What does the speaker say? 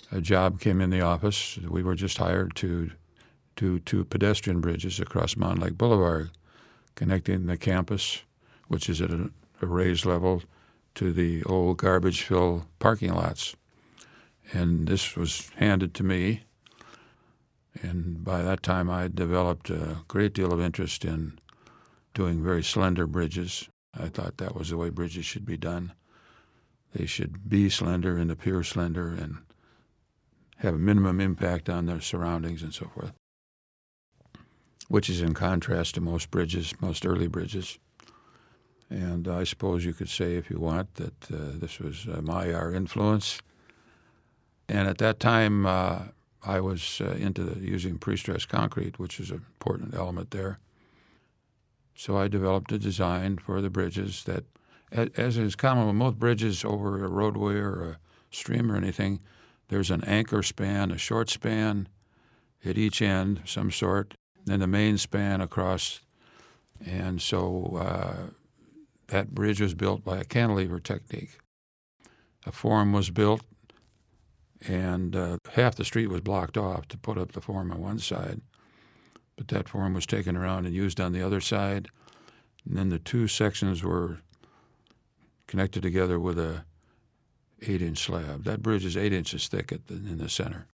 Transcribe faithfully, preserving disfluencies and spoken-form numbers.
a job came in the office. We were just hired to do two pedestrian bridges across Mountain Lake Boulevard, connecting the campus, which is at a, a raised level, to the old garbage-filled parking lots. And this was handed to me. And by that time, I had developed a great deal of interest in doing very slender bridges. I thought that was the way bridges should be done. They should be slender and appear slender and have a minimum impact on their surroundings and so forth, which is in contrast to most bridges, most early bridges. And I suppose you could say, if you want, that uh, this was uh, my our influence. And at that time, uh, I was uh, into the, using pre-stressed concrete, which is an important element there. So I developed a design for the bridges that, as is common with most bridges over a roadway or a stream or anything, there's an anchor span, a short span at each end, some sort, then the main span across. And so uh, that bridge was built by a cantilever technique. A form was built, and uh, half the street was blocked off to put up the form on one side. But that form was taken around and used on the other side. And then the two sections were connected together with a eight-inch slab. That bridge is eight inches thick at the, in the center.